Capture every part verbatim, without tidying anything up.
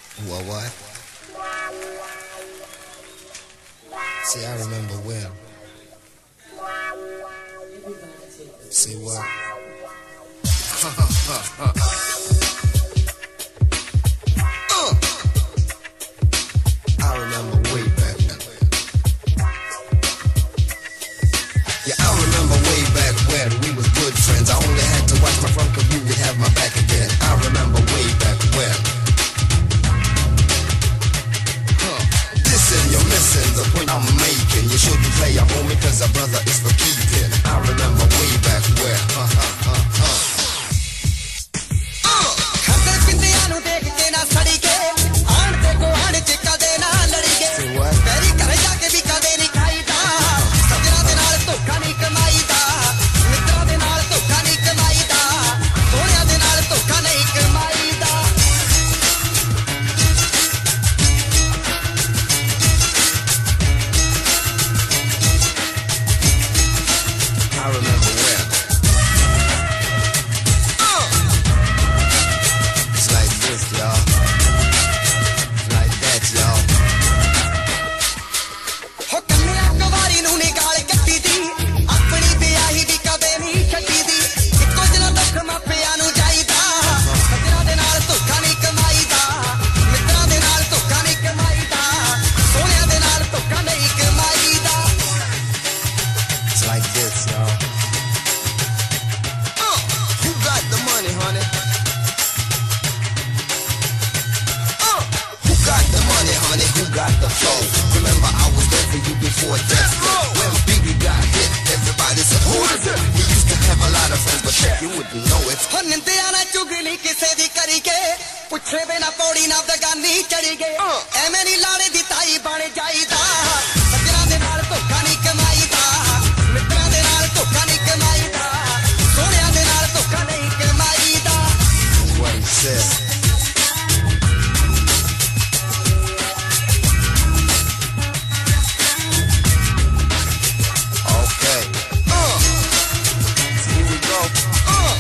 What, what? See, I remember when. See what? uh. I remember way back when. Yeah, I remember way back when we was good friends. I only had to watch my front cause you would have my back again. I remember way back when. Huh. Listen, you're missing the point I'm making. You shouldn't play a homie cause a brother is for keeping. I remember way back when. Uh, uh, uh, uh. Say what? I remember when. Uh. It's like this, y'all. It's like that, y'all. हो कन्या कुवारी नू ने गाल कट्टी दी अपनी ब्याही भी कदे नहीं छड्डी दी इक्को जिहा दुख मापिया नू जाईदा सजना दे नाल धोखा नहीं कमाईदा मित्रां दे नाल धोखा नहीं कमाईदा सोहणियां दे नाल धोखा नहीं कमाईदा It's like this, y'all. Uh, who got the money, honey? Uh, who got the money, honey? Who got the flow? Remember, I was there for you before death row. When Biggie got hit, everybody said, who is it? He used to have a lot of friends, but shit, you wouldn't know it. हो निंदिया ना चुगली किसे दी करी के पुछे बिना पौड़ी ना दगानी चढ़ी गए एवें नी लाड़े दी ताई बन जाईदा सजना दे नाल धोखा नहीं कमाईदा मित्रां दे नाल धोखा नहीं कमाईदा सोहणियां दे नाल धोखा नहीं कमाईदा That's what he said. Okay. Uh. So here we go. Uh.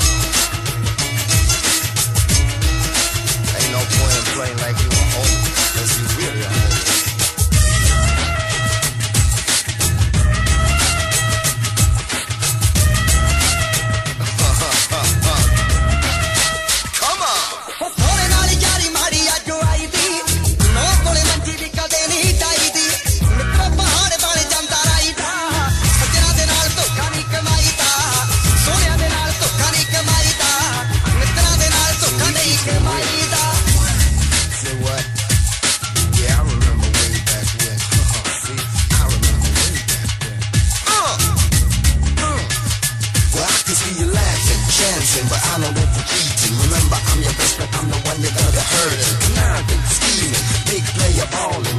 Ain't no point in playing like you a hoe, unless you really a hoe. Come on. हो सोहणे नाल यारी माड़ी अज आई दी नौ कोले मंजी दी कदे नहीं डाईदी मित्र पहाड़ बन जांदा राईदा सजना दे नाल धोखा नहीं कमाईदा सोहणियां दे नाल धोखा नहीं कमाईदा मित्रां दे नाल धोखा नहीं कमाईदा Say what? Yeah, I remember way back when. See, I remember way back when. Uh, uh. Well, I can see you laughing, chancing, but I know that you're cheating. Remember, I'm your best friend, I'm the one you're gonna hurt. Conniving, scheming, big player balling.